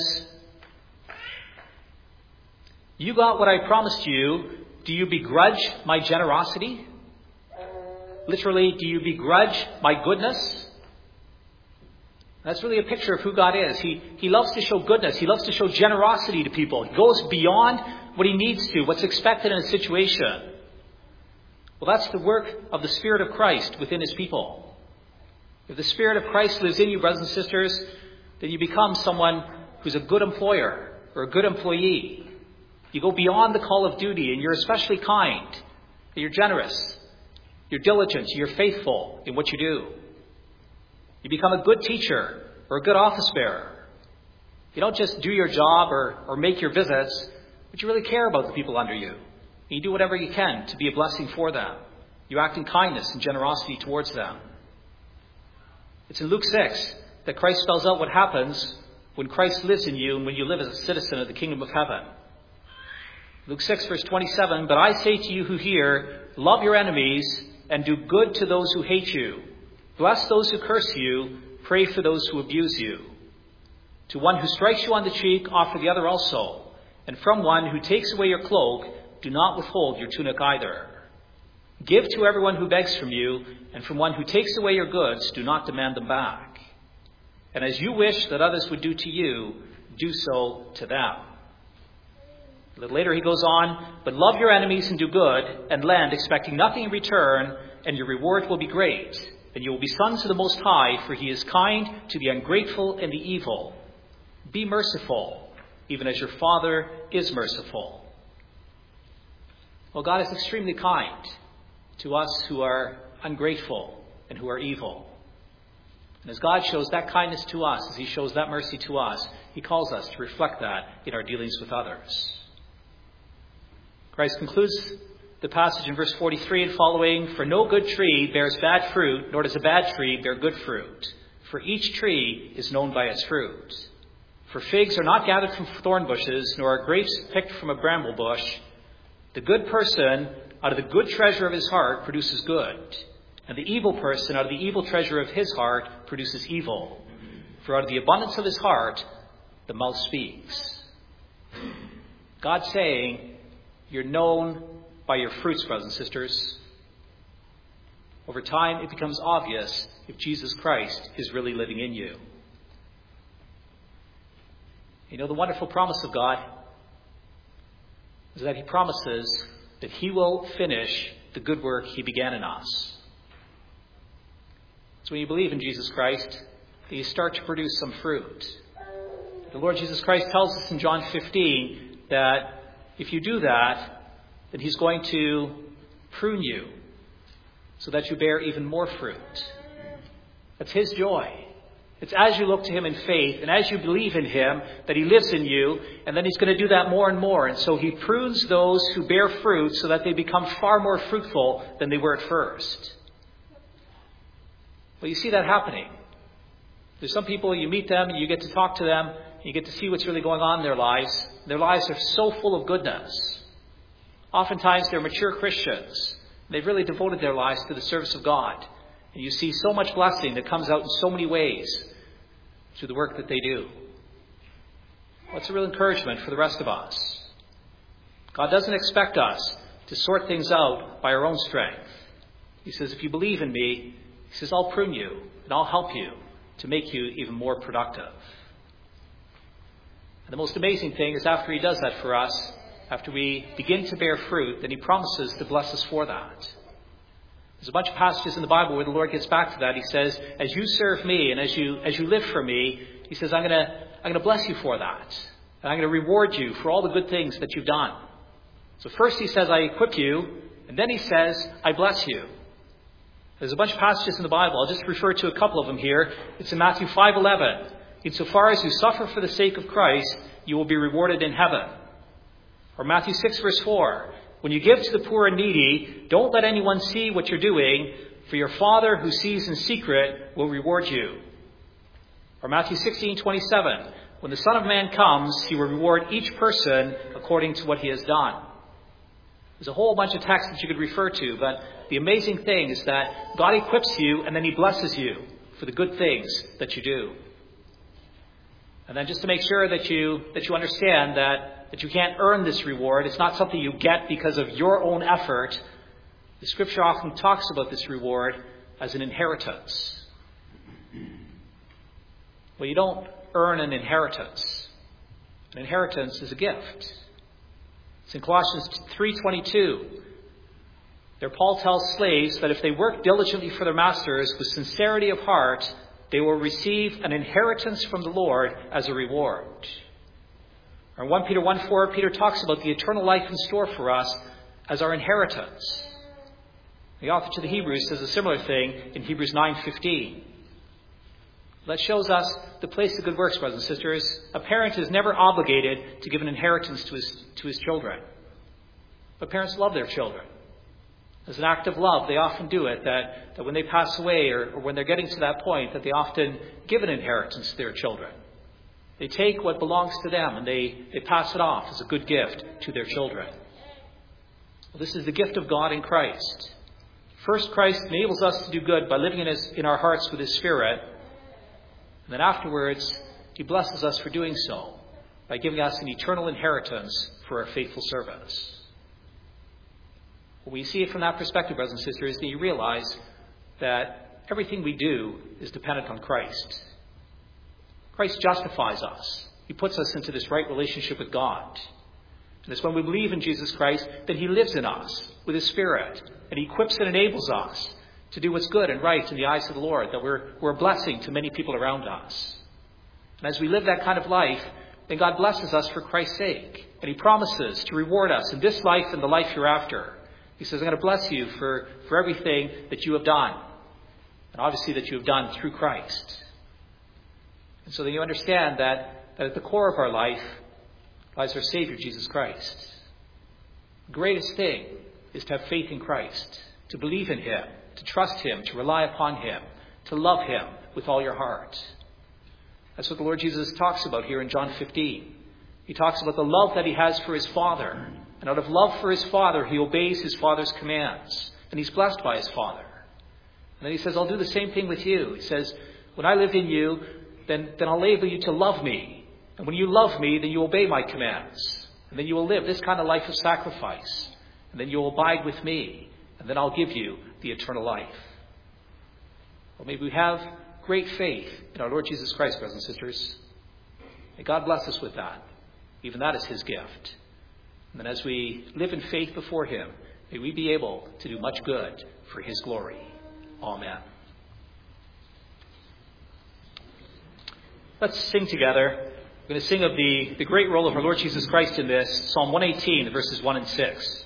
"You got what I promised you. Do you begrudge my generosity?" Literally, do you begrudge my goodness? That's really a picture of who God is. He loves to show goodness. He loves to show generosity to people. He goes beyond what He needs to, what's expected in a situation. Well, that's the work of the Spirit of Christ within His people. If the Spirit of Christ lives in you, brothers and sisters, then you become someone who's a good employer or a good employee. You go beyond the call of duty and you're especially kind. You're generous. You're diligent. You're faithful in what you do. You become a good teacher or a good office bearer. You don't just do your job or make your visits, but you really care about the people under you. And you do whatever you can to be a blessing for them. You act in kindness and generosity towards them. It's in Luke 6 that Christ spells out what happens when Christ lives in you and when you live as a citizen of the kingdom of heaven. Luke 6, verse 27, "But I say to you who hear, love your enemies and do good to those who hate you. Bless those who curse you. Pray for those who abuse you. To one who strikes you on the cheek, offer the other also. And from one who takes away your cloak, do not withhold your tunic either. Give to everyone who begs from you, and from one who takes away your goods, do not demand them back. And as you wish that others would do to you, do so to them." A little later he goes on, "But love your enemies and do good, and lend, expecting nothing in return, and your reward will be great. And you will be sons of the Most High, for he is kind to the ungrateful and the evil. Be merciful, even as your Father is merciful. Well, God is extremely kind to us who are ungrateful and who are evil. And as God shows that kindness to us, as he shows that mercy to us, he calls us to reflect that in our dealings with others. Christ concludes the passage in verse 43 and following, "For no good tree bears bad fruit, nor does a bad tree bear good fruit. For each tree is known by its fruit. For figs are not gathered from thorn bushes, nor are grapes picked from a bramble bush. The good person out of the good treasure of his heart produces good, and the evil person out of the evil treasure of his heart produces evil. For out of the abundance of his heart, the mouth speaks." God's saying, you're known by your fruits, brothers and sisters. Over time, it becomes obvious if Jesus Christ is really living in you. You know, the wonderful promise of God is that he promises that he will finish the good work he began in us. So when you believe in Jesus Christ, you start to produce some fruit. The Lord Jesus Christ tells us in John 15 that if you do that, then he's going to prune you so that you bear even more fruit. That's his joy. It's as you look to him in faith and as you believe in him that he lives in you, and then he's going to do that more and more. And so he prunes those who bear fruit so that they become far more fruitful than they were at first. Well, you see that happening. There's some people, you meet them, and you get to talk to them, and you get to see what's really going on in their lives. Their lives are so full of goodness. Oftentimes, they're mature Christians. They've really devoted their lives to the service of God. And you see so much blessing that comes out in so many ways through the work that they do. What's a real encouragement for the rest of us? God doesn't expect us to sort things out by our own strength. He says, if you believe in me, he says, I'll prune you and I'll help you to make you even more productive. And the most amazing thing is after he does that for us, after we begin to bear fruit, then he promises to bless us for that. There's a bunch of passages in the Bible where the Lord gets back to that. He says, as you serve me and as you live for me, he says, I'm going to bless you for that. And I'm going to reward you for all the good things that you've done. So first he says, I equip you. And then he says, I bless you. There's a bunch of passages in the Bible. I'll just refer to a couple of them here. It's in Matthew 5:11. Insofar as you suffer for the sake of Christ, you will be rewarded in heaven. Or Matthew 6 verse 4. When you give to the poor and needy, don't let anyone see what you're doing, for your Father who sees in secret will reward you. Or Matthew 16:27. When the Son of Man comes, he will reward each person according to what he has done. There's a whole bunch of texts that you could refer to, but the amazing thing is that God equips you and then he blesses you for the good things that you do. And then just to make sure that you understand that you can't earn this reward, it's not something you get because of your own effort. The Scripture often talks about this reward as an inheritance. Well, you don't earn an inheritance. An inheritance is a gift. It's in Colossians 3:22. There Paul tells slaves that if they work diligently for their masters with sincerity of heart, they will receive an inheritance from the Lord as a reward. Or in 1 Peter 1:4, Peter talks about the eternal life in store for us as our inheritance. The author to the Hebrews says a similar thing in Hebrews 9:15. That shows us the place of good works, brothers and sisters. A parent is never obligated to give an inheritance to his children. But parents love their children. As an act of love, they often do it, that when they pass away or when they're getting to that point, that they often give an inheritance to their children. They take what belongs to them and they pass it off as a good gift to their children. Well, this is the gift of God in Christ. First, Christ enables us to do good by living in our hearts with his Spirit. And then afterwards, he blesses us for doing so by giving us an eternal inheritance for our faithful service. When we see it from that perspective, brothers and sisters, then you realize that everything we do is dependent on Christ. Christ justifies us. He puts us into this right relationship with God. And it's when we believe in Jesus Christ that he lives in us with his Spirit, and he equips and enables us to do what's good and right in the eyes of the Lord, that we're a blessing to many people around us. And as we live that kind of life, then God blesses us for Christ's sake. And he promises to reward us in this life and the life hereafter. He says, I'm going to bless you for everything that you have done. And obviously that you have done through Christ. And so then you understand that at the core of our life lies our Savior, Jesus Christ. The greatest thing is to have faith in Christ, to believe in him, to trust him, to rely upon him, to love him with all your heart. That's what the Lord Jesus talks about here in John 15. He talks about the love that he has for his Father. And out of love for his Father, he obeys his Father's commands. And he's blessed by his Father. And then he says, I'll do the same thing with you. He says, when I live in you, then I'll enable you to love me. And when you love me, then you obey my commands. And then you will live this kind of life of sacrifice. And then you'll abide with me. And then I'll give you the eternal life. Well, may we have great faith in our Lord Jesus Christ, brothers and sisters. May God bless us with that. Even that is his gift. And then as we live in faith before him, may we be able to do much good for his glory. Amen. Let's sing together. We're going to sing of the great role of our Lord Jesus Christ in this. Psalm 118, verses 1 and 6.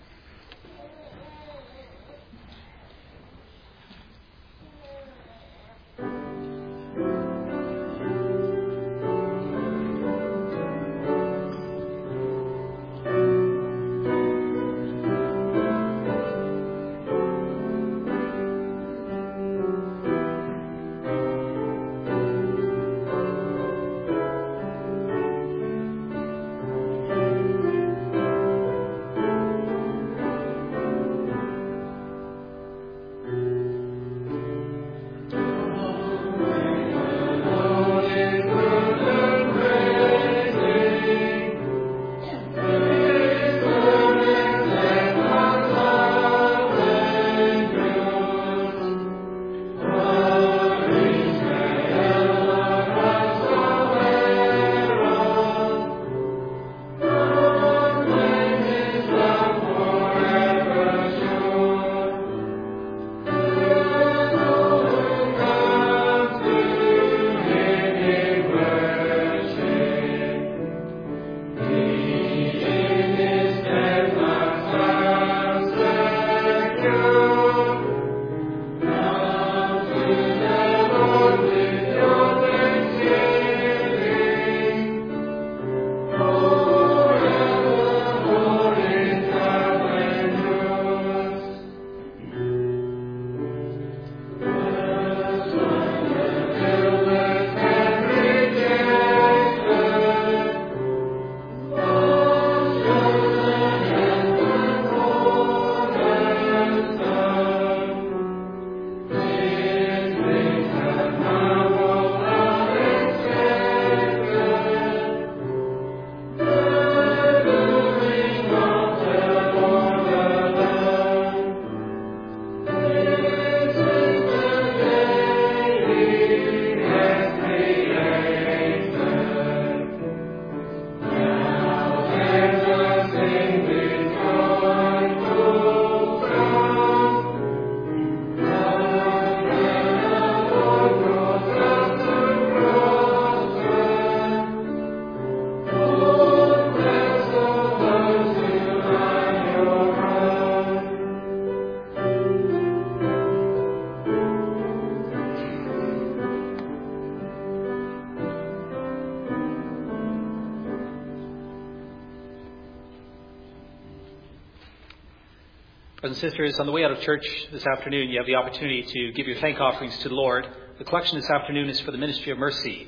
Brothers and sisters, on the way out of church this afternoon, you have the opportunity to give your thank offerings to the Lord. The collection this afternoon is for the Ministry of Mercy.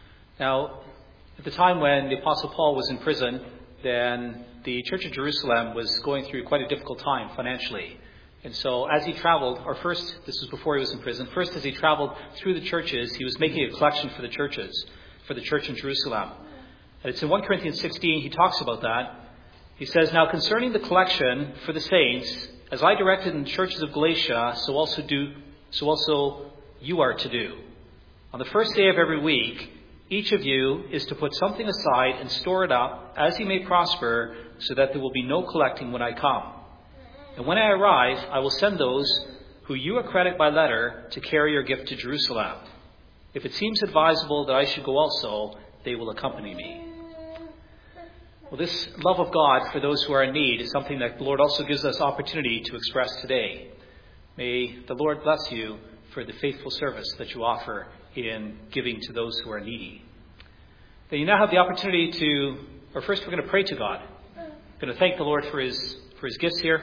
Now, at the time when the Apostle Paul was in prison, then the Church of Jerusalem was going through quite a difficult time financially. And so as he traveled, this was before he was in prison, first as he traveled through the churches, he was making a collection for the churches, for the church in Jerusalem. And it's in 1 Corinthians 16, he talks about that. He says, "Now concerning the collection for the saints, as I directed in the churches of Galatia, so also you are to do. On the first day of every week, Each of you is to put something aside and store it up as he may prosper, so that there will be no collecting when I come. And when I arrive, I will send those who you accredit by letter to carry your gift to Jerusalem. If it seems advisable that I should go also, they will accompany me. Well, this love of God for those who are in need is something that the Lord also gives us opportunity to express today. May the Lord bless you for the faithful service that you offer in giving to those who are needy. Then you now have the opportunity first we're going to pray to God. We're going to thank the Lord for his gifts here.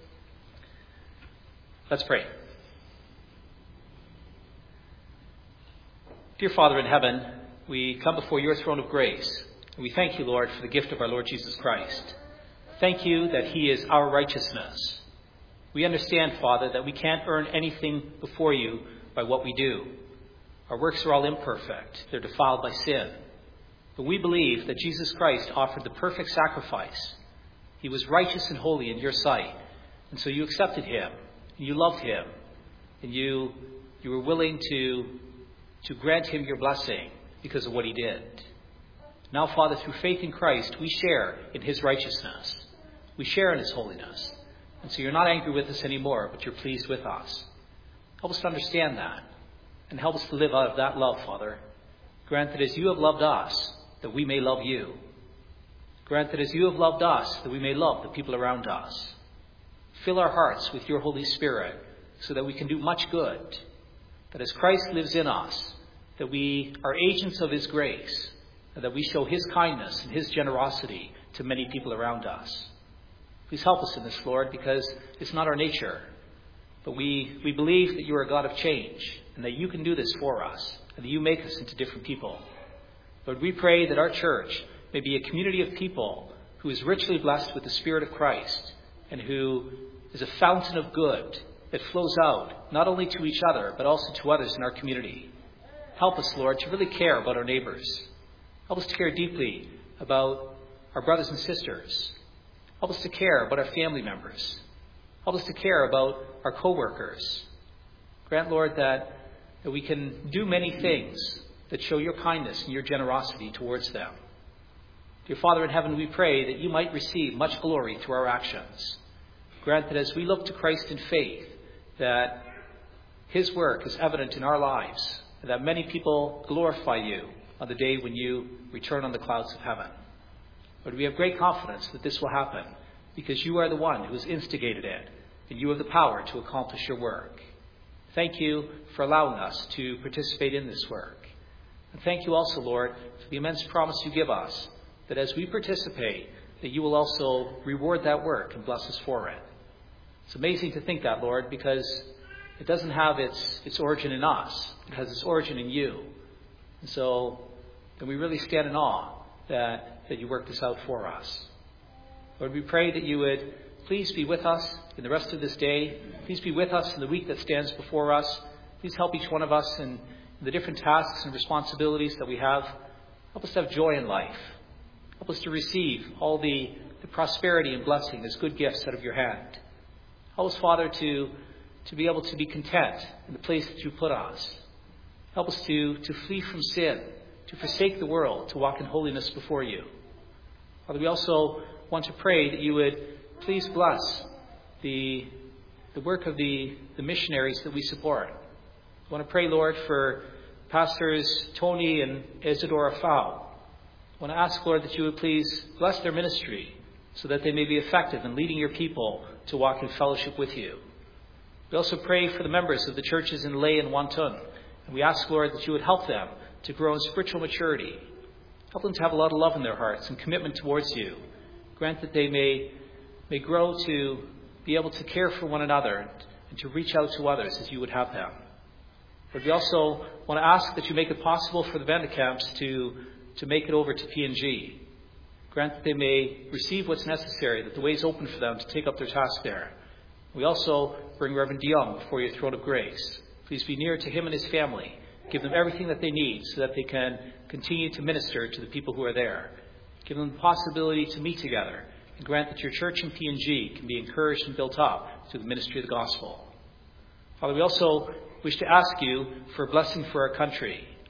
Let's pray. Dear Father in heaven, we come before your throne of grace. And we thank you, Lord, for the gift of our Lord Jesus Christ. Thank you that he is our righteousness. We understand, Father, that we can't earn anything before you by what we do. Our works are all imperfect. They're defiled by sin. But we believe that Jesus Christ offered the perfect sacrifice. He was righteous and holy in your sight. And so you accepted him. And you loved him. And you were willing to grant him your blessing because of what he did. Now, Father, through faith in Christ, we share in his righteousness. We share in his holiness. And so you're not angry with us anymore, but you're pleased with us. Help us to understand that. And help us to live out of that love, Father. Grant that as you have loved us, that we may love you. Grant that as you have loved us, that we may love the people around us. Fill our hearts with your Holy Spirit so that we can do much good. That as Christ lives in us, that we are agents of his grace, and that we show his kindness and his generosity to many people around us. Please help us in this, Lord, because it's not our nature. But we believe that you are a God of change, and that you can do this for us, and that you make us into different people. Lord, we pray that our church may be a community of people who is richly blessed with the Spirit of Christ, and who is a fountain of good that flows out not only to each other, but also to others in our community. Help us, Lord, to really care about our neighbors. Help us to care deeply about our brothers and sisters. Help us to care about our family members. Help us to care about our co-workers. Grant, Lord, that we can do many things that show your kindness and your generosity towards them. Dear Father in heaven, we pray that you might receive much glory through our actions. Grant that as we look to Christ in faith, that his work is evident in our lives, and that many people glorify you on the day when you return on the clouds of heaven. But we have great confidence that this will happen because you are the one who has instigated it, and you have the power to accomplish your work. Thank you for allowing us to participate in this work. And thank you also, Lord, for the immense promise you give us that as we participate, that you will also reward that work and bless us for it. It's amazing to think that, Lord, because it doesn't have its origin in us. It has its origin in you. And so then we really stand in awe that you work this out for us. Lord, we pray that you would please be with us in the rest of this day. Please be with us in the week that stands before us. Please help each one of us in the different tasks and responsibilities that we have. Help us to have joy in life. Help us to receive all the prosperity and blessing as good gifts out of your hand. Help us, Father, to be able to be content in the place that you put us. Help us to flee from sin, to forsake the world, to walk in holiness before you. Father, we also want to pray that you would please bless the work of the missionaries that we support. I want to pray, Lord, for Pastors Tony and Isadora Fau. I want to ask, Lord, that you would please bless their ministry so that they may be effective in leading your people to walk in fellowship with you. We also pray for the members of the churches in Lay and Wantun. And we ask, Lord, that you would help them to grow in spiritual maturity. Help them to have a lot of love in their hearts and commitment towards you. Grant that they may grow to be able to care for one another and to reach out to others as you would have them. But we also want to ask that you make it possible for the Vandecamps to make it over to PNG. Grant that they may receive what's necessary, that the way is open for them to take up their task there. We also bring Reverend Dion before your throne of grace. Please be near to him and his family. Give them everything that they need so that they can continue to minister to the people who are there. Give them the possibility to meet together, and grant that your church in PNG can be encouraged and built up through the ministry of the gospel. Father, we also wish to ask you for a blessing for our country.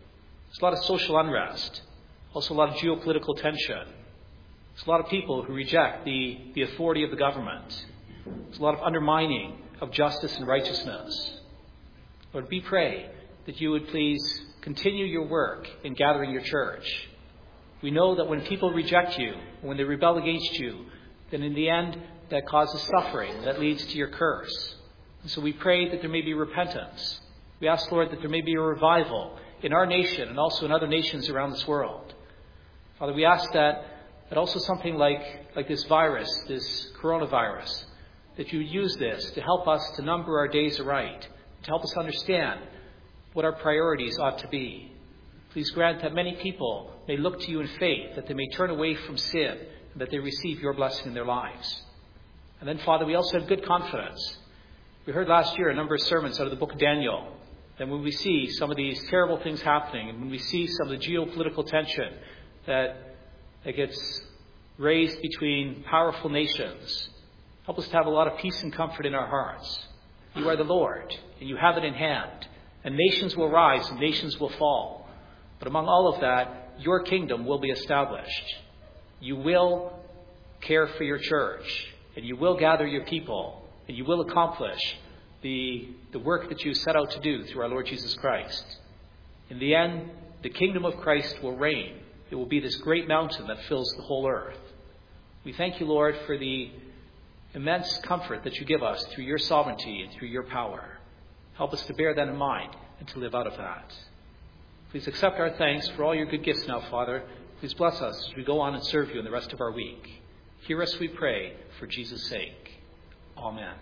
There's a lot of social unrest, also a lot of geopolitical tension. There's a lot of people who reject the authority of the government. There's a lot of undermining of justice and righteousness. Lord, we pray that you would please continue your work in gathering your church. We know that when people reject you, when they rebel against you, then in the end that causes suffering, that leads to your curse. And so we pray that there may be repentance. We ask, Lord, that there may be a revival in our nation and also in other nations around this world. Father, we ask that also something like this virus, this coronavirus, that you would use this to help us to number our days aright, to help us understand what our priorities ought to be. Please grant that many people may look to you in faith, that they may turn away from sin, and that they receive your blessing in their lives. And then, Father, we also have good confidence. We heard last year a number of sermons out of the book of Daniel. And when we see some of these terrible things happening, and when we see some of the geopolitical tension that gets raised between powerful nations, help us to have a lot of peace and comfort in our hearts. You are the Lord, and you have it in hand. And nations will rise and nations will fall. But among all of that, your kingdom will be established. You will care for your church, and you will gather your people, and you will accomplish the work that you set out to do through our Lord Jesus Christ. In the end, the kingdom of Christ will reign. It will be this great mountain that fills the whole earth. We thank you, Lord, for the immense comfort that you give us through your sovereignty and through your power. Help us to bear that in mind and to live out of that. Please accept our thanks for all your good gifts now, Father. Please bless us as we go on and serve you in the rest of our week. Hear us, we pray, for Jesus' sake. Amen.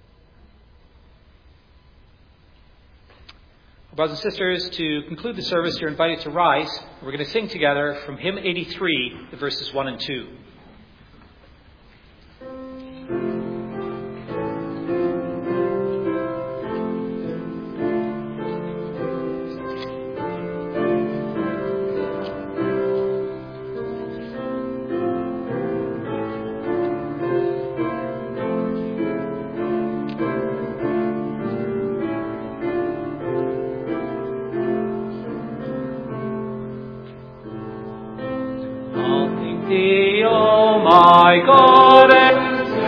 Brothers and sisters, to conclude the service, you're invited to rise. We're going to sing together from hymn 83, the verses 1 and 2. My God and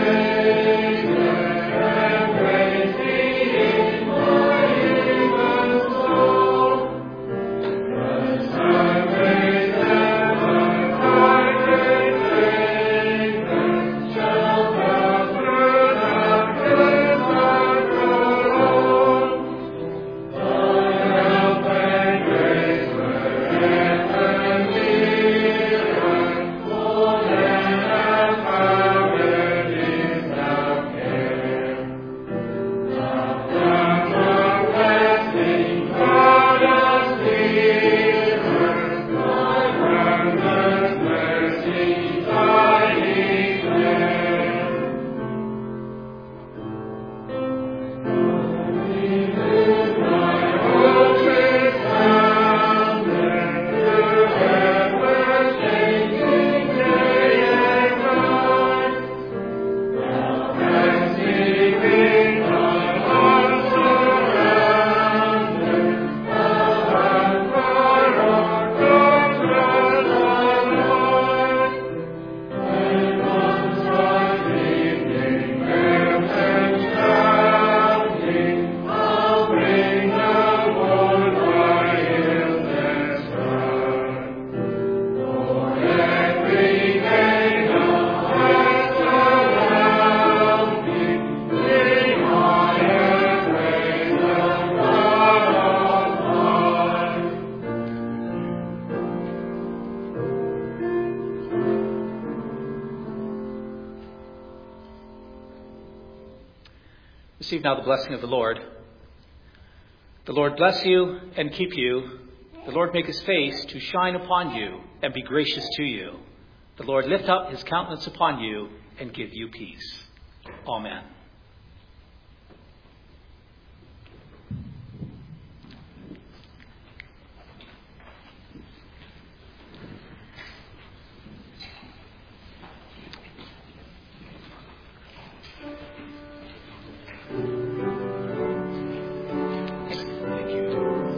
Receive now the blessing of the Lord. The Lord bless you and keep you. The Lord make his face to shine upon you and be gracious to you. The Lord lift up his countenance upon you and give you peace. Amen.